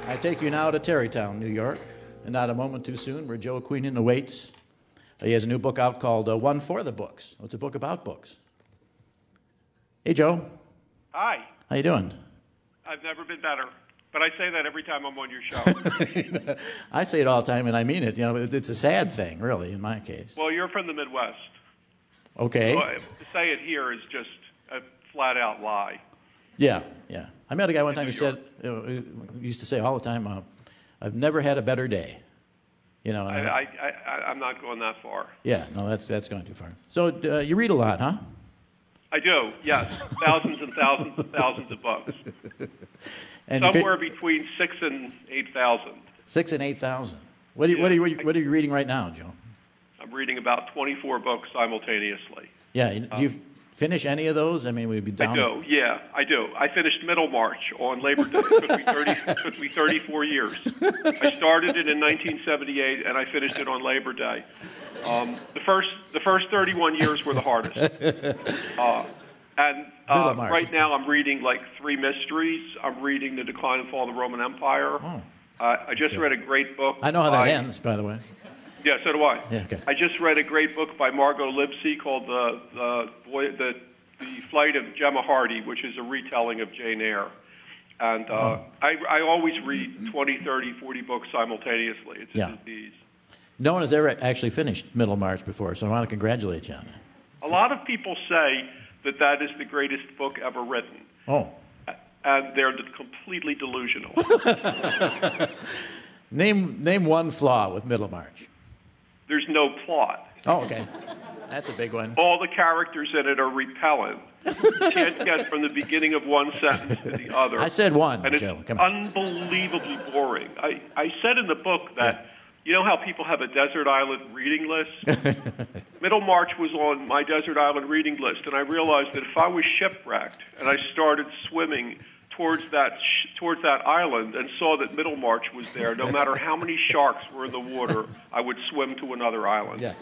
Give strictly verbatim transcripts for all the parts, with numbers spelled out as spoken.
I take you now to Tarrytown, New York, and not a moment too soon, where Joe Queenan awaits. He has a new book out called uh, One for the Books. It's a book about books. Hey, Joe. Hi. How you doing? I've never been better, but I say that every time I'm on your show. I say it all the time, and I mean it. You know, it's a sad thing, really, in my case. Well, you're from the Midwest. Okay. So, to say it here is just a flat-out lie. Yeah, yeah. I met a guy one time who said, uh, he used to say all the time, uh, I've never had a better day. You know. I, I, I, I'm not going that far. Yeah, no, that's that's going too far. So uh, you read a lot, huh? I do, yes. Thousands and thousands and thousands of books. And Somewhere fi- between six and eight thousand. Six and eight thousand. What are you, Yeah, what are you, I, what are you reading right now, Joe? I'm reading about twenty-four books simultaneously. Yeah. Do you um, finish any of those? I mean, we'd be down. I do. Yeah, I do. I finished Middlemarch on Labor Day. It took me thirty. It took me thirty-four years. I started it in nineteen seventy-eight, and I finished it on Labor Day. Um, the first, the first thirty-one years were the hardest. Uh, and uh, right now, I'm reading like three mysteries. I'm reading The Decline and Fall of the Roman Empire. Oh. Uh, I just read a great book. I know how that by, ends, by the way. Yeah, so do I. Yeah, okay. I just read a great book by Margot Libsey called the the boy the the Flight of Gemma Hardy, which is a retelling of Jane Eyre. And uh, oh. I I always read twenty, thirty, forty books simultaneously. It's a yeah. disease. No one has ever actually finished Middlemarch before, so I want to congratulate you on it. A lot of people say that that is the greatest book ever written. Oh. And they're completely delusional. name name one flaw with Middlemarch. There's no plot. Oh, okay. That's a big one. All the characters in it are repellent. You can't get from the beginning of one sentence to the other. I said one, and it's Joe. Come on. Unbelievably boring. I, I said in the book that, yeah. you know how people have a desert island reading list? Middlemarch was on my desert island reading list, and I realized that if I was shipwrecked and I started swimming towards that sh- towards that island and saw that Middlemarch was there, no matter how many sharks were in the water, I would swim to another island. Yes.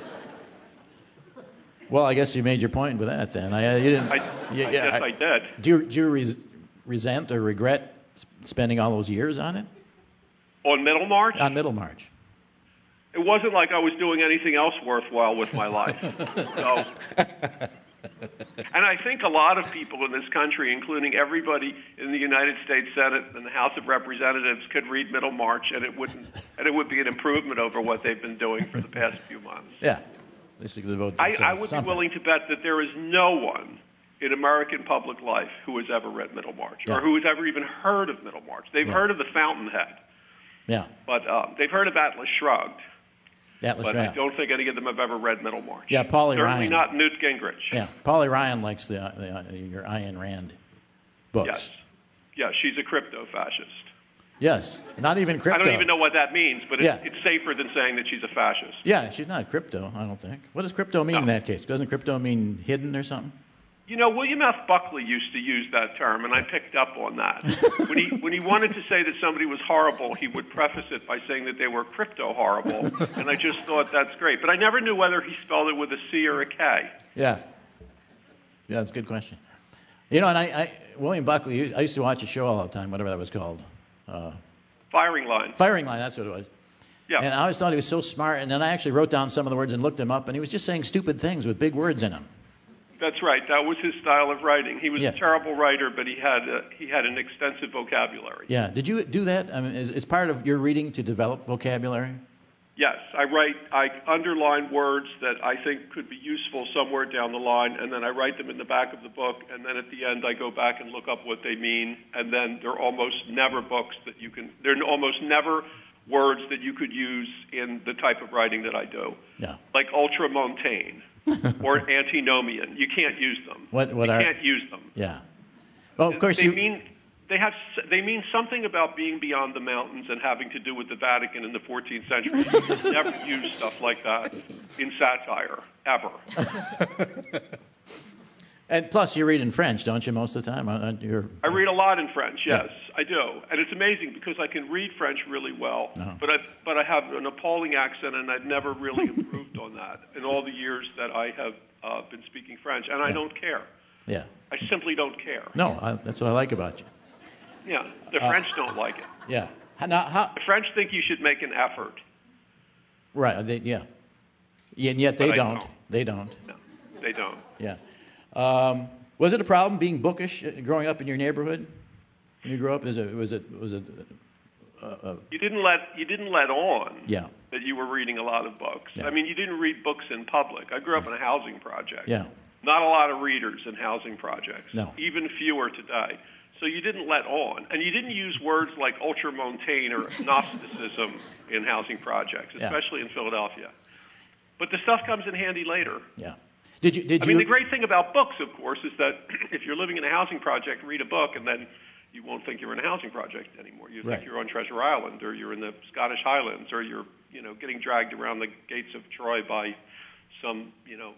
Well, I guess you made your point with that then. I, you didn't. I, you, I yeah, guess I, I did. Do you, do you res- resent or regret spending all those years on it? On Middlemarch? On Middlemarch. It wasn't like I was doing anything else worthwhile with my life. So, and I think a lot of people in this country, including everybody in the United States Senate and the House of Representatives, could read Middlemarch, and it wouldn't, and it would be an improvement over what they've been doing for the past few months. Yeah, basically vote. I, I would something. be willing to bet that there is no one in American public life who has ever read Middlemarch, yeah. or who has ever even heard of Middlemarch. They've yeah. heard of the Fountainhead, yeah, but uh, they've heard of Atlas Shrugged. Atlas but Shrugged. I don't think any of them have ever read Middlemarch. Yeah, Paulie Certainly Ryan. not Newt Gingrich. Yeah, Paulie Ryan likes the, uh, the uh, your Ayn Rand books. Yes. Yeah, she's a crypto-fascist. Yes, not even crypto. I don't even know what that means, but it's, yeah. it's safer than saying that she's a fascist. Yeah, she's not crypto, I don't think. What does crypto mean no. in that case? Doesn't crypto mean hidden or something? You know, William F. Buckley used to use that term, and I picked up on that. when he when he wanted to say that somebody was horrible, he would preface it by saying that they were crypto horrible, and I just thought that's great. But I never knew whether he spelled it with a C or a K. Yeah. Yeah, that's a good question. You know, and I, I William Buckley, I used to watch a show all the time, whatever that was called. Uh, Firing Line. Firing Line, that's what it was. Yeah. And I always thought he was so smart, and then I actually wrote down some of the words and looked them up, and he was just saying stupid things with big words in them. That's right. That was his style of writing. He was yeah. a terrible writer, but he had a, he had an extensive vocabulary. Yeah. Did you do that? I mean, is, is part of your reading to develop vocabulary? Yes. I write. I underline words that I think could be useful somewhere down the line, and then I write them in the back of the book, and then at the end I go back and look up what they mean, and then they're almost never books that you can. They're almost never words that you could use in the type of writing that I do. Yeah. Like ultramontane. or antinomian. You can't use them. What, what you are, can't use them. Yeah. Well, of course they you... mean they have they mean something about being beyond the mountains and having to do with the Vatican in the fourteenth century. You never use stuff like that in satire ever. And plus, you read in French, don't you, most of the time? You're... I read a lot in French, yes, yeah. I do. And it's amazing because I can read French really well, uh-huh. but, I, but I have an appalling accent, and I've never really improved on that in all the years that I have uh, been speaking French, and I yeah. don't care. Yeah. I simply don't care. No, I, that's what I like about you. Yeah, the French uh, don't like it. Yeah. Now, how, the French think you should make an effort. Right, they, yeah. yeah. And yet they don't. don't. They don't. No, they don't. Yeah. Um, was it a problem being bookish growing up in your neighborhood when you grew up? Was it, was it, was it uh, uh, you didn't let you didn't let on yeah. that you were reading a lot of books. Yeah. I mean, you didn't read books in public. I grew up in a housing project. Yeah. Not a lot of readers in housing projects. No. Even fewer today. So you didn't let on. And you didn't use words like ultramontane or Gnosticism in housing projects, especially yeah. in Philadelphia. But the stuff comes in handy later. Yeah. Did you? Did I you? mean, the great thing about books, of course, is that if you're living in a housing project, read a book, and then you won't think you're in a housing project anymore. You right. think you're on Treasure Island, or you're in the Scottish Highlands, or you're, you know, getting dragged around the gates of Troy by some, you know,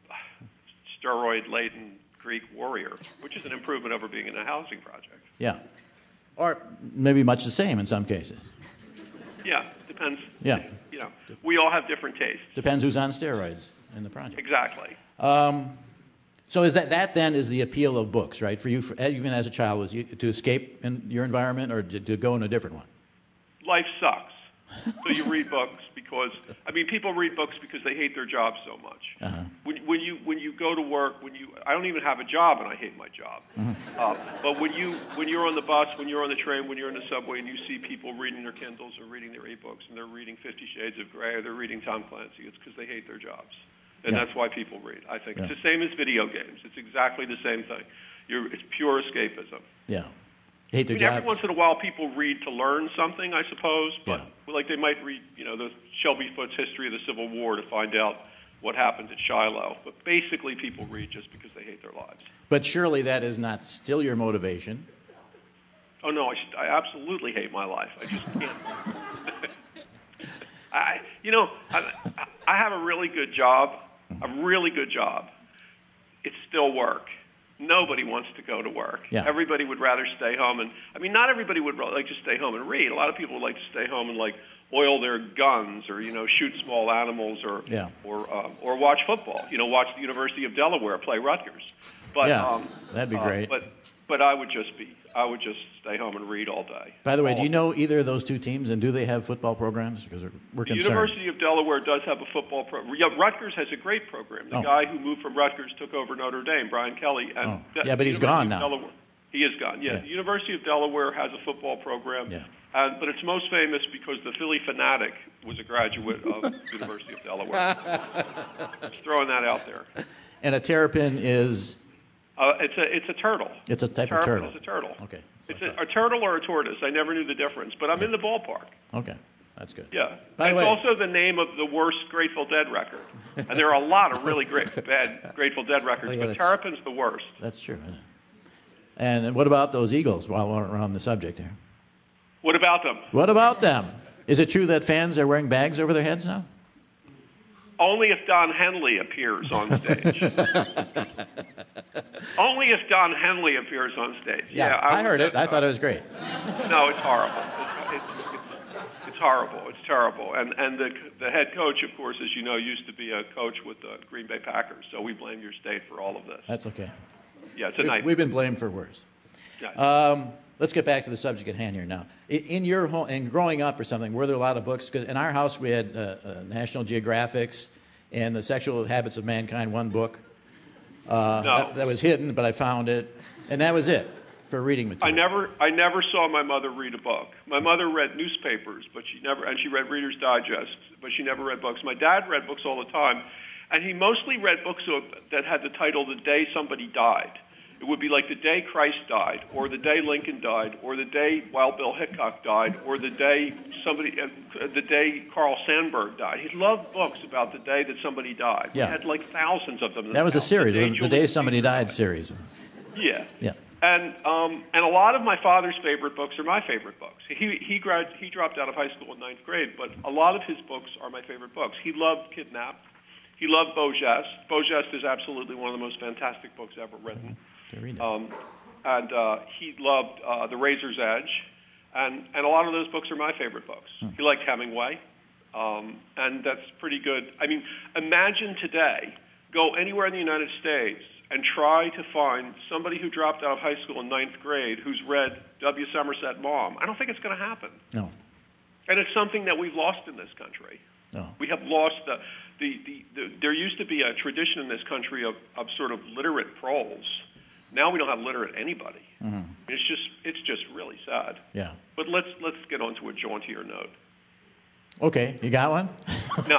steroid-laden Greek warrior, which is an improvement over being in a housing project. Yeah. Or maybe much the same in some cases. Yeah, depends. Yeah. You know, we all have different tastes. Depends who's on steroids in the project. Exactly. Um, so is that that then is the appeal of books, right? For you, for, even as a child, was you, to escape in your environment or to, to go in a different one? Life sucks. So you read books because, I mean, people read books because they hate their jobs so much. Uh-huh. When, when you when you go to work, when you I don't even have a job and I hate my job. Mm-hmm. Uh, but when you when you're on the bus, when you're on the train, when you're in the subway, and you see people reading their Kindles or reading their e-books, and they're reading Fifty Shades of Grey or they're reading Tom Clancy, it's because they hate their jobs, and yeah. that's why people read. I think yeah. it's the same as video games. It's exactly the same thing. You're, it's pure escapism. Yeah. Hate their I mean, jobs. every once in a while, people read to learn something, I suppose. But yeah. like they might read, you know, the Shelby Foote's History of the Civil War to find out what happened at Shiloh. But basically, people read just because they hate their lives. But surely that is not still your motivation. Oh no, I, should, I absolutely hate my life. I just can't. I, you know, I, I have a really good job, a really good job. It's still work. Nobody wants to go to work. Yeah. Everybody would rather stay home. And I mean, not everybody would like to stay home and read. A lot of people would like to stay home and like oil their guns or, you know, shoot small animals or yeah. or um, or watch football. You know, watch the University of Delaware play Rutgers. But yeah, um, that'd be uh, great. But but I would just be I would just stay home and read all day. By the way, all do you know either of those two teams, and do they have football programs? Because we're, we're the concerned. University of Delaware does have a football program. Yeah, Rutgers has a great program. The oh. guy who moved from Rutgers took over Notre Dame, Brian Kelly. And oh. the, yeah, but he's University gone of now. Delaware, he is gone. Yeah. yeah, the University of Delaware has a football program. Yeah. And, but it's most famous because the Philly Fanatic was a graduate of the University of Delaware. Just throwing that out there. And a terrapin is? Uh, it's a it's a turtle. It's a type terrapin of turtle. It's a turtle. Okay. So it's a, a turtle or a tortoise. I never knew the difference, but I'm yeah. in the ballpark. Okay, that's good. Yeah. By the it's way, also the name of the worst Grateful Dead record. And there are a lot of really great bad Grateful Dead records, oh, yeah, but Terrapin's the worst. That's true. Isn't it? And what about those Eagles while we're on the subject here? What about them? What about them? Is it true that fans are wearing bags over their heads now? Only if Don Henley appears on stage. Only if Don Henley appears on stage. Yeah, yeah I, I heard it. Uh, I thought it was great. No, it's horrible. It's, it's, it's, it's horrible. It's terrible. And and the the head coach, of course, as you know, used to be a coach with the Green Bay Packers. So we blame your state for all of this. That's okay. Yeah, it's a we, nightmare. We've been blamed for worse. Yeah. Um, let's get back to the subject at hand here now. In, in your home, and growing up or something, were there a lot of books? Because in our house we had uh, uh, National Geographics and The Sexual Habits of Mankind, one book. Uh, no. that, that was hidden, but I found it, and that was it for reading material. I never, I never saw my mother read a book. My mother read newspapers, but she never, and she read Reader's Digest, but she never read books. My dad read books all the time, and he mostly read books that had the title "The Day Somebody Died." It would be like the day Christ died, or the day Lincoln died, or the day Wild Bill Hickok died, or the day somebody, uh, the day Carl Sandburg died. He loved books about the day that somebody died. Yeah. He had like thousands of them. That was a series, the day, the, the day Somebody Died series. Yeah. Yeah. And um, and a lot of my father's favorite books are my favorite books. He he grad he dropped out of high school in ninth grade, but a lot of his books are my favorite books. He loved Kidnapped. He loved Beau Geste. Beau Geste is absolutely one of the most fantastic books ever written. Read that. Um, and uh, he loved uh, The Razor's Edge, and, and a lot of those books are my favorite books. Hmm. He liked Hemingway, um, and that's pretty good. I mean, imagine today, go anywhere in the United States, and try to find somebody who dropped out of high school in ninth grade who's read W. Somerset Maugham. I don't think it's going to happen. No. And it's something that we've lost in this country. No. We have lost the, the, the, the there used to be a tradition in this country of, of sort of literate proles. Now we don't have literate anybody. Mm-hmm. It's just it's just really sad. Yeah. But let's let's get on to a jauntier note. Okay, you got one? No,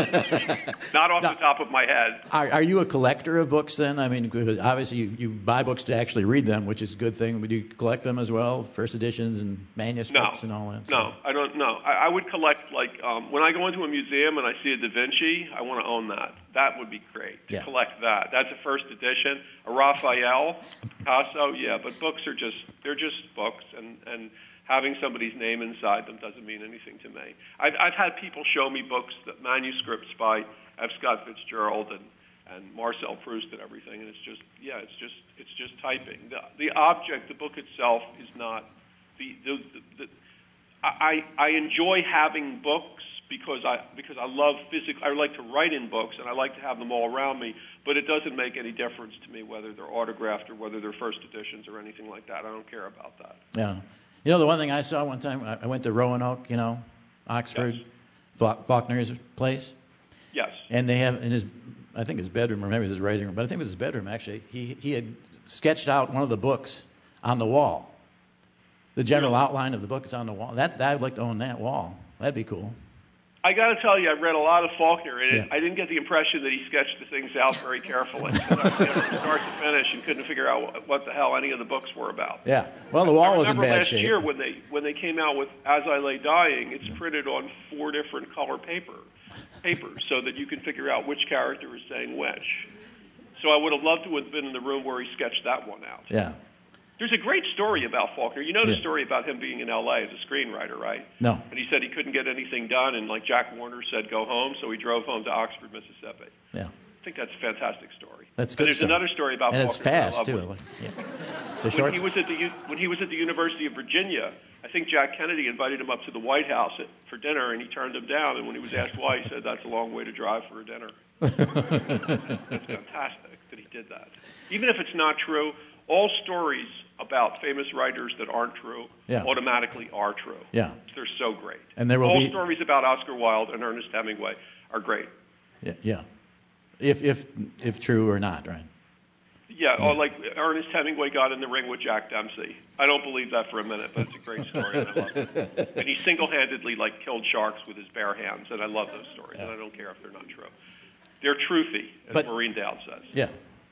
not off No. the top of my head. Are, are you a collector of books then? I mean, because obviously you, you buy books to actually read them, which is a good thing. But do you collect them as well, first editions and manuscripts No, and all that? no, I don't know. I, I would collect, like, um, when I go into a museum and I see a Da Vinci, I want to own that. That would be great, to Yeah. collect that. That's a first edition. A Raphael, a Picasso, yeah, but books are just, they're just books, and, and having somebody's name inside them doesn't mean anything to me. I've, I've had people show me books, that manuscripts by F. Scott Fitzgerald and, and Marcel Proust and everything, and it's just, yeah, it's just, it's just typing. The, the object, the book itself, is not the, the, the, the I, I enjoy having books because I because I love physical. I like to write in books and I like to have them all around me. But it doesn't make any difference to me whether they're autographed or whether they're first editions or anything like that. I don't care about that. Yeah. You know, the one thing I saw one time, I I went to Roanoke, you know, Oxford, Yes. Fa- Faulkner's place, Yes. and they have in his, I think his bedroom, or maybe it was his writing room, but I think it was his bedroom actually. He he had sketched out one of the books on the wall. The general Really? outline of the book is on the wall. That I'd like to own that wall. That'd be cool. I got to tell you, I read a lot of Faulkner, and it, Yeah. I didn't get the impression that he sketched the things out very carefully. I, you know, from start to finish, and couldn't figure out what, what the hell any of the books were about. Yeah. Well, the wall I was in remember bad last shape. year when they when they came out with As I Lay Dying, it's printed on four different color paper papers so that you can figure out which character is saying which. So I would have loved to have been in the room where he sketched that one out. Yeah. There's a great story about Faulkner. You know the Yeah. story about him being in L A as a screenwriter, right? No. And he said he couldn't get anything done, and like Jack Warner said, go home, so he drove home to Oxford, Mississippi. Yeah. I think that's a fantastic story. That's a And good there's story. another story about and Faulkner. it's that I fast love too. when- Like, yeah. It's a short. when he was at the U- when he was at the University of Virginia, I think Jack Kennedy invited him up to the White House at, for dinner, and he turned him down. And when he was asked why, he said, "That's a long way to drive for a dinner." That's fantastic that he did that. Even if it's not true, all stories about famous writers that aren't true Yeah. automatically are true. Yeah. They're so great. And there will all be- stories about Oscar Wilde and Ernest Hemingway are great. Yeah. Yeah. If if if true or not, right? Yeah, or like Ernest Hemingway got in the ring with Jack Dempsey. I don't believe that for a minute, but it's a great story, and I love it. And he single-handedly like killed sharks with his bare hands, and I love those stories, and I don't care if they're not true. They're truthy, as But- Maureen Dowd says. Yeah.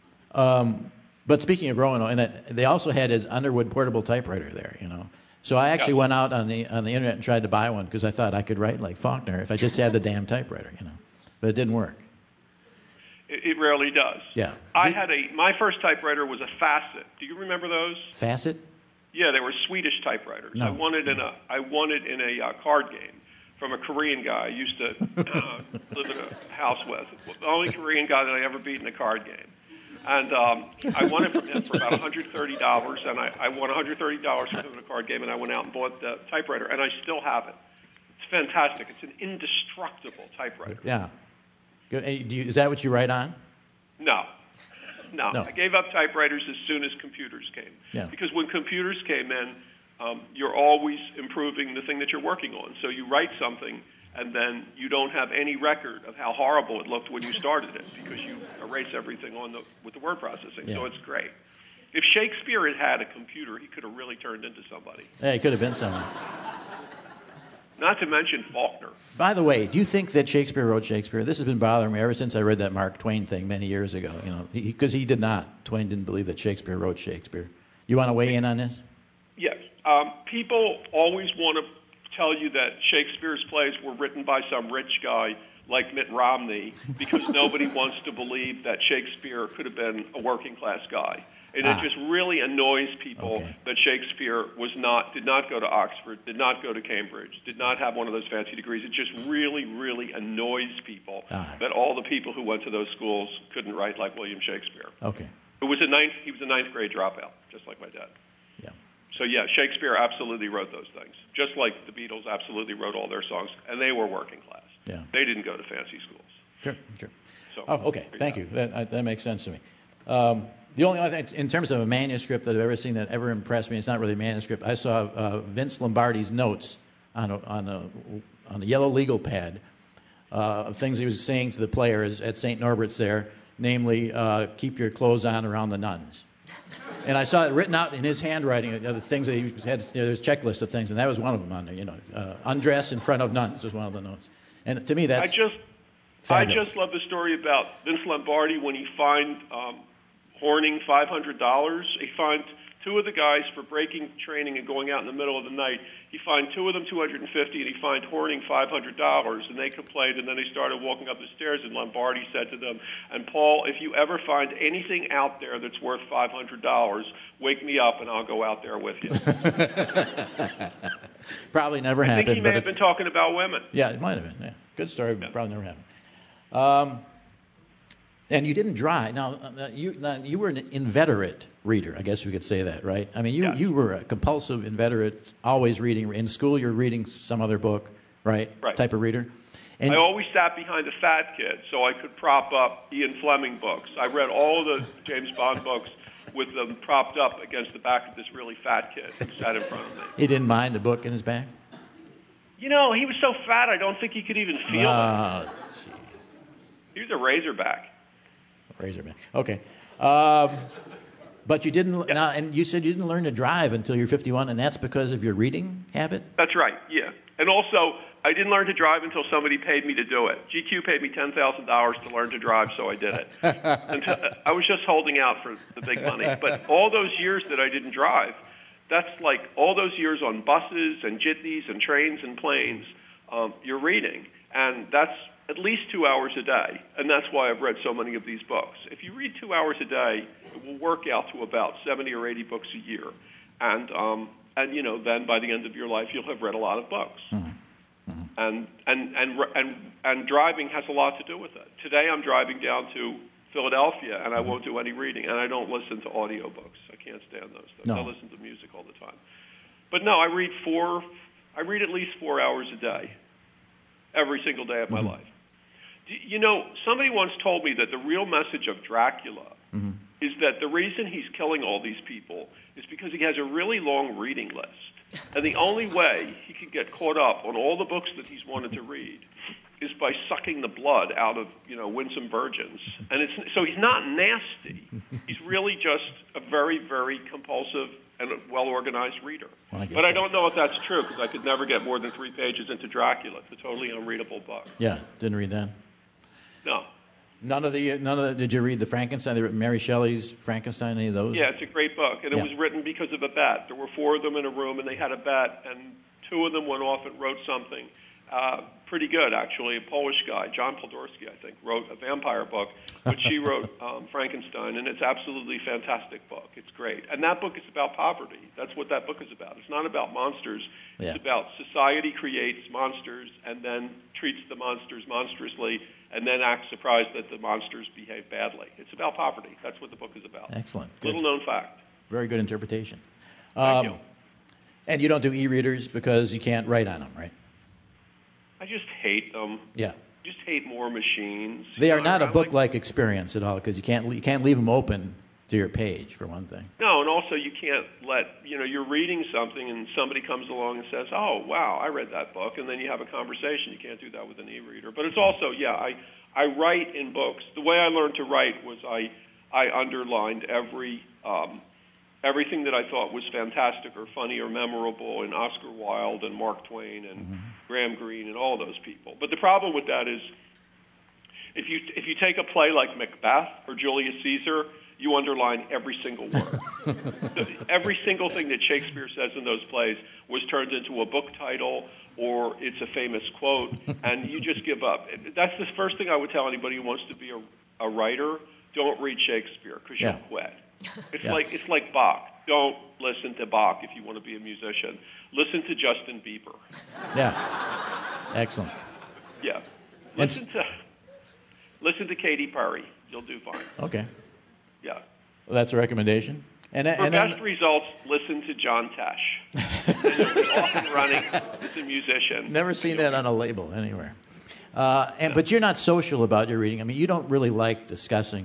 Um, but speaking of Roanoke, and it, they also had his Underwood portable typewriter there, you know. So I actually Yeah. went out on the on the internet and tried to buy one because I thought I could write like Faulkner if I just had the damn typewriter, you know. But it didn't work. It, it rarely does. Yeah. I Did- had a my first typewriter was a Facet. Do you remember those? Facet? Yeah, they were Swedish typewriters. No. I won it in a I won it in a uh, card game from a Korean guy I used to uh, live in a house with. The only Korean guy that I ever beat in a card game. And um, I won it from him for about one hundred thirty dollars, and I, I won one hundred thirty dollars from him in a card game, and I went out and bought the typewriter, and I still have it. It's fantastic. It's an indestructible typewriter. Yeah. Good. Hey, do you, is that what you write on? No. No. No. I gave up typewriters as soon as computers came. Yeah. Because when computers came in, um, you're always improving the thing that you're working on. So you write something, and then you don't have any record of how horrible it looked when you started it because you erase everything on the with the word processing. Yeah. So it's great. If Shakespeare had had a computer, he could have really turned into somebody. Yeah, it could have been someone. Not to mention Faulkner. By the way, do you think that Shakespeare wrote Shakespeare? This has been bothering me ever since I read that Mark Twain thing many years ago. You know, because he, he did not. Twain didn't believe that Shakespeare wrote Shakespeare. You want to weigh in on this? Yes. Um, people always want to tell you that Shakespeare's plays were written by some rich guy like Mitt Romney because nobody wants to believe that Shakespeare could have been a working class guy. And Ah. it just really annoys people Okay. that Shakespeare was not, did not go to Oxford, did not go to Cambridge, did not have one of those fancy degrees. It just really, really annoys people Ah. that all the people who went to those schools couldn't write like William Shakespeare. Okay. Who was a ninth, he was a ninth grade dropout, just like my dad. Yeah. So yeah, Shakespeare absolutely wrote those things, just like the Beatles absolutely wrote all their songs, and they were working class. Yeah. They didn't go to fancy schools. Sure. Sure. So Oh, okay. there Thank go. you. That, I, that makes sense to me. Um, the only other thing, in terms of a manuscript that I've ever seen that ever impressed me, it's not really a manuscript. I saw uh, Vince Lombardi's notes on a, on a, on a yellow legal pad uh, of things he was saying to the players at Saint Norbert's there, namely, uh, keep your clothes on around the nuns. And I saw it written out in his handwriting, uh, the things that he had, you know, there's a checklist of things, and that was one of them on there, you know. Uh, undress in front of nuns was one of the notes. And to me, that's I just, fabulous. I just love the story about Vince Lombardi when he fined um, Horning five hundred dollars. He fined two of the guys for breaking training and going out in the middle of the night. He fined two of them two hundred fifty dollars, and he fined Horning five hundred dollars, and they complained, and then they started walking up the stairs, and Lombardi said to them, and Paul, if you ever find anything out there that's worth five hundred dollars, wake me up, and I'll go out there with you. Probably never I happened. I think he may but have been talking about women. Yeah, it might have been. Yeah. Good story, but Yeah. probably never happened. Um, and you didn't drive. Now, uh, you now, you were an inveterate reader. I guess we could say that, right? I mean, you, Yeah. you were a compulsive inveterate, always reading. In school, you're reading some other book, right? Right. Type of reader. And I always sat behind the fat kid so I could prop up Ian Fleming books. I read all the James Bond books with them propped up against the back of this really fat kid who sat in front of me. he didn't mind a book in his bag? You know, he was so fat I don't think he could even feel it. Oh, He was a razorback. Razorback. Okay. Um, but you didn't, Yeah. now, and you said you didn't learn to drive until you're fifty-one, and that's because of your reading habit? That's right, yeah. And also, I didn't learn to drive until somebody paid me to do it. G Q paid me ten thousand dollars to learn to drive, so I did it. Until, I was just holding out for the big money. But all those years that I didn't drive, that's like all those years on buses and jitneys and trains and planes, um, you're reading. And that's at least two hours a day. And that's why I've read so many of these books. If you read two hours a day, it will work out to about seventy or eighty books a year. And, um, and you know, then by the end of your life, you'll have read a lot of books. Mm-hmm. Mm-hmm. And, and, and, and, and driving has a lot to do with it. Today I'm driving down to Philadelphia, and I mm-hmm. won't do any reading, and I don't listen to audiobooks. I can't stand those things. No. I listen to music all the time. But no, I read four, I read at least four hours a day, every single day of my mm-hmm. life. You know, somebody once told me that the real message of Dracula mm-hmm. is that the reason he's killing all these people is because he has a really long reading list. And the only way he can get caught up on all the books that he's wanted to read is by sucking the blood out of, you know, winsome virgins. And it's, so he's not nasty. He's really just a very, very compulsive and a well-organized reader. Well, I but I don't know if that's true, because I could never get more than three pages into Dracula. It's a totally unreadable book. Yeah, didn't read that. No. None of the, none of the, did you read the Frankenstein, the Mary Shelley's Frankenstein, any of those? Yeah, it's a great book, and it yeah. was written because of a bet. There were four of them in a room, and they had a bet, and two of them went off and wrote something uh, pretty good, actually. A Polish guy, John Podolsky, I think, wrote a vampire book, but she wrote um, Frankenstein, and it's absolutely fantastic book. It's great. And that book is about poverty. That's what that book is about. It's not about monsters. Yeah. It's about society creates monsters and then treats the monsters monstrously, and then acts surprised that the monsters behave badly. It's about poverty. That's what the book is about. Excellent. Good. Little known fact. Very good interpretation. Thank um, you. And you don't do e-readers because you can't write on them, right? I just hate them. Yeah. Just hate more machines. They are You know, not I a like- book-like experience at all because you can't you can't leave them open to your page, for one thing. No, and also you can't let, you know, you're reading something and somebody comes along and says, oh, wow, I read that book, and then you have a conversation. You can't do that with an e-reader. But it's also, yeah, I, I write in books. The way I learned to write was I, I underlined every, um, everything that I thought was fantastic or funny or memorable in Oscar Wilde and Mark Twain and mm-hmm. Graham Greene and all those people. But the problem with that is if you, if you take a play like Macbeth or Julius Caesar, you underline every single word. Every single thing that Shakespeare says in those plays was turned into a book title or it's a famous quote, and you just give up. That's the first thing I would tell anybody who wants to be a, a writer. Don't read Shakespeare because yeah. you'll quit. It's yeah. like it's like Bach. Don't listen to Bach if you want to be a musician. Listen to Justin Bieber. Yeah. Excellent. Yeah. Listen to listen to Katy Perry. You'll do fine. Okay. Yeah. Well, that's a recommendation. And, For and best then, results, listen to John Tesh. And you'll be off and running as a musician. Never seen that on a label anywhere. Uh, and, but you're not social about your reading. I mean, you don't really like discussing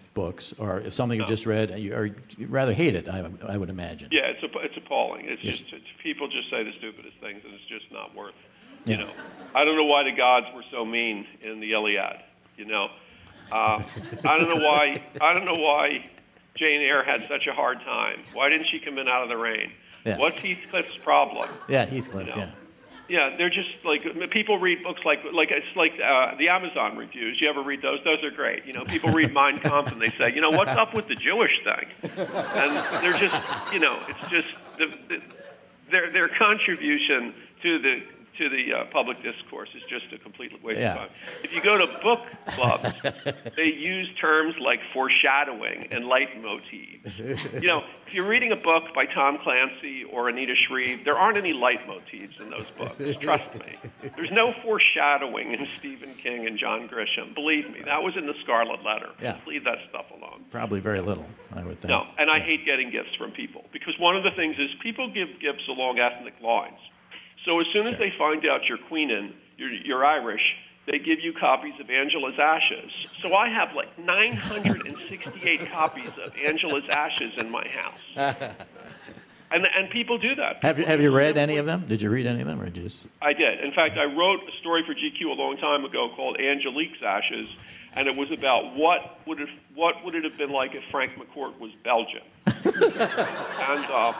books, or is something No. you just read, and you, or you rather hate it, I, I would imagine. Yeah, it's a, it's appalling. It's Yes. just it's, people just say the stupidest things, and it's just not worth. Yeah. You know, I don't know why the gods were so mean in the Iliad. You know, uh, I don't know why. I don't know why Jane Eyre had such a hard time. Why didn't she come in out of the rain? Yeah. What's Heathcliff's problem? Yeah, Heathcliff, You know? yeah. Yeah, they're just like people read books like like it's like uh, the Amazon reviews. You ever read those? Those are great. You know, people read Mein Kampf and they say, you know, what's up with the Jewish thing? And they're just, you know, it's just the, the, their their contribution to the to the uh, public discourse is just a complete waste Yeah. of time. If you go to book clubs, they use terms like foreshadowing and leitmotifs. You know, if you're reading a book by Tom Clancy or Anita Shreve, there aren't any leitmotifs in those books. Trust me. There's no foreshadowing in Stephen King and John Grisham. Believe me, that was in the Scarlet Letter. Yeah. Just leave that stuff alone. Probably very little, I would think. No, and I Yeah. hate getting gifts from people because one of the things is people give gifts along ethnic lines. So as soon as Sure. they find out you're Queenan, you're, you're Irish, they give you copies of Angela's Ashes. So I have like nine hundred sixty-eight copies of Angela's Ashes in my house. And and people do that. Have you, have you read any of them? Did you read any of them, or just... I did. In fact, I wrote a story for G Q a long time ago called Angelique's Ashes, and it was about what would it, what would it have been like if Frank McCourt was Belgian. and... Uh,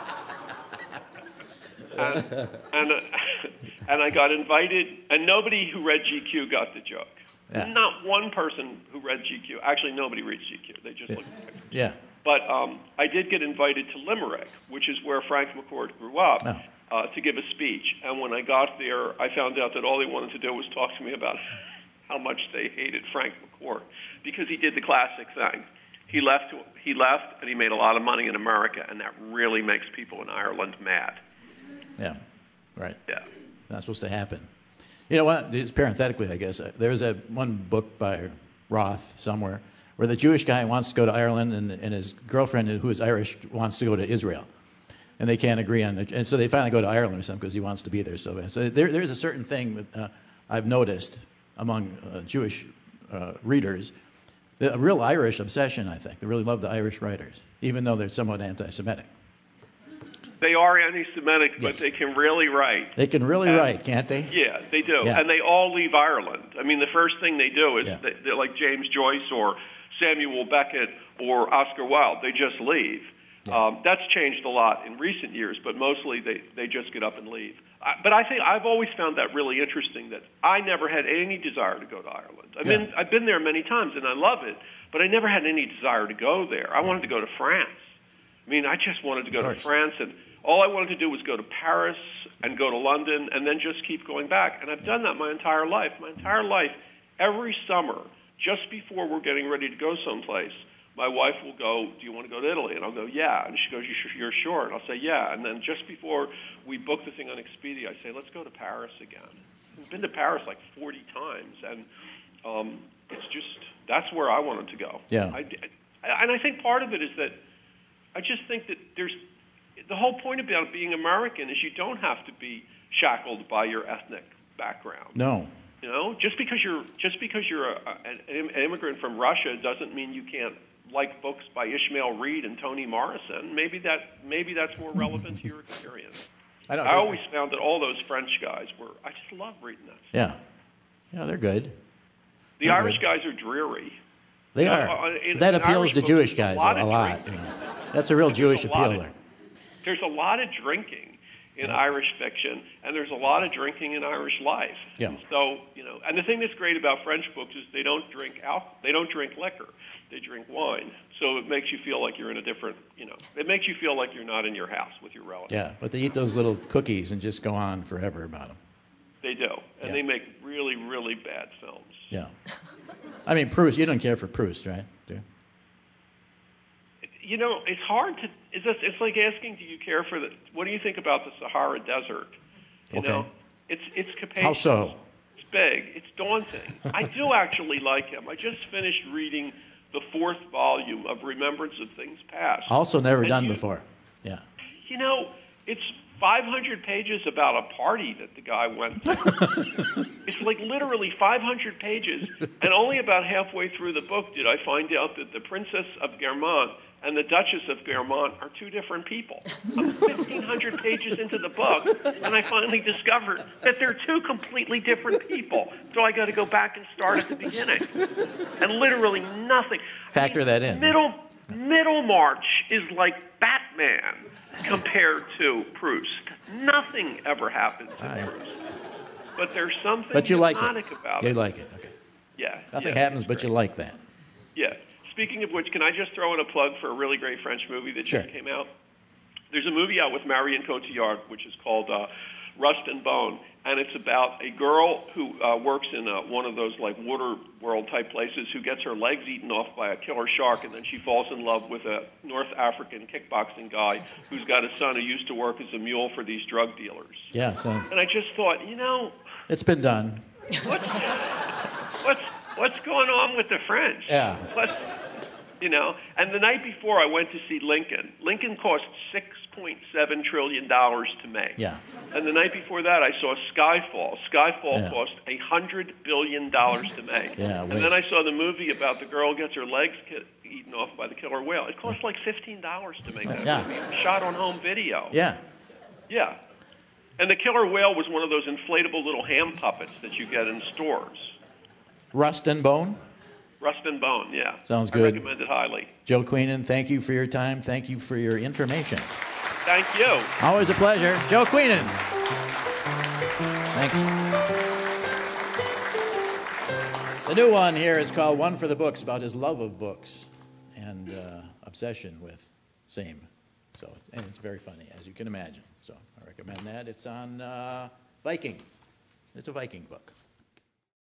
And and, uh, and I got invited, and nobody who read G Q got the joke. Yeah. Not one person who read G Q. Actually, nobody reads G Q. They just look at the pictures. Yeah. But um, I did get invited to Limerick, which is where Frank McCourt grew up, Oh. uh, to give a speech. And when I got there, I found out that all they wanted to do was talk to me about how much they hated Frank McCourt because he did the classic thing. He left, he left, and he made a lot of money in America, and that really makes people in Ireland mad. Yeah, right. Yeah. Not supposed to happen. You know what? Just parenthetically, I guess, uh, there's a one book by Roth somewhere where the Jewish guy wants to go to Ireland and, and his girlfriend, who is Irish, wants to go to Israel. And they can't agree on it. And so they finally go to Ireland or something because he wants to be there so bad. So there, there's a certain thing that, uh, I've noticed among uh, Jewish uh, readers, a real Irish obsession, I think. They really love the Irish writers, even though they're somewhat anti-Semitic. They are anti-Semitic, but Yes. they can really write. They can really And- write, can't they? Yeah, they do. Yeah. And they all leave Ireland. I mean, the first thing they do is Yeah. they, they're like James Joyce or Samuel Beckett or Oscar Wilde. They just leave. Yeah. Um, that's changed a lot in recent years, but mostly they, they just get up and leave. I, but I think I've always found that really interesting that I never had any desire to go to Ireland. I mean, Yeah. I've been there many times and I love it, but I never had any desire to go there. I wanted to go to France. I mean, I just wanted to go Of to course. France, and all I wanted to do was go to Paris and go to London and then just keep going back. And I've done that my entire life. My entire life, every summer, just before we're getting ready to go someplace, my wife will go, do you want to go to Italy? And I'll go, yeah. And she goes, you sure, you're sure? And I'll say, yeah. And then just before we book the thing on Expedia, I say, let's go to Paris again. I've been to Paris like forty times, and um, it's just, that's where I wanted to go. Yeah. I, I, and I think part of it is that I just think that there's, the whole point about being American is you don't have to be shackled by your ethnic background. No. You know, just because you're just because you're a, an, an immigrant from Russia doesn't mean you can't like books by Ishmael Reed and Toni Morrison. Maybe that maybe that's more relevant to your experience. I, don't I always found that all those French guys were. I just love reading that. Yeah. Yeah, they're good. The They're Irish good. guys are dreary. They You know, are. uh, in- that in appeals Irish to books, Jewish there's guys a lot a of lot. drinking. you know. That's a real There's Jewish a lot appeal of- there. There's a lot of drinking in Irish fiction, and there's a lot of drinking in Irish life. Yeah. And so, you know, and the thing that's great about French books is they don't drink al- they don't drink liquor. They drink wine. So it makes you feel like you're in a different, you know, it makes you feel like you're not in your house with your relatives. Yeah, but they eat those little cookies and just go on forever about them. They do. And Yeah. they make really, really bad films. Yeah. I mean, Proust, you don't care for Proust, right? Do you? You know, it's hard to, it's, just, it's like asking, do you care for the, what do you think about the Sahara Desert? You Okay. know, it's, it's capacious. How so? It's big. It's daunting. I do actually like him. I just finished reading the fourth volume of Remembrance of Things Past. Also never And done you- before. Yeah. You know, it's five hundred pages about a party that the guy went to. It's like literally five hundred pages, and only about halfway through the book did I find out that the Princess of Guermantes and the Duchess of Guermantes are two different people. I'm fifteen hundred pages into the book, and I finally discovered that they're two completely different people. So I got to go back and start at the beginning. And literally nothing. Factor I mean, that in. Middle, Middlemarch is like Batman compared to Proust. Nothing ever happens in Right. Proust. But there's something But you like hypnotic it. about You it. like it. Okay. Yeah. Nothing yeah, happens, it's but great. you like that. Yeah. Speaking of which, can I just throw in a plug for a really great French movie that Sure. just came out? There's a movie out with Marion Cotillard, which is called uh, Rust and Bone, and it's about a girl who uh, works in uh, one of those like water world type places who gets her legs eaten off by a killer shark, and then she falls in love with a North African kickboxing guy who's got a son who used to work as a mule for these drug dealers. Yeah, so And I just thought, you know, it's been done. what's what's what's going on with the French? Yeah. What's, you know, and the night before I went to see Lincoln. Lincoln cost six point seven trillion dollars to make. Yeah. And the night before that, I saw Skyfall. Skyfall Yeah. cost a hundred billion dollars to make. Yeah, and waste. then I saw the movie about the girl gets her legs ki- eaten off by the killer whale. It cost like fifteen dollars to make that Yeah. movie. It was shot on home video. Yeah. Yeah. And the killer whale was one of those inflatable little ham puppets that you get in stores. Rust and Bone. Rust and Bone, yeah. Sounds I good. recommend it highly. Joe Queenan, thank you for your time. Thank you for your information. Thank you. Always a pleasure. Joe Queenan. Thanks. The new one here is called One for the Books, about his love of books and uh, obsession with same. So, it's, and it's very funny, as you can imagine. So I recommend that. It's on uh, Viking. It's a Viking book.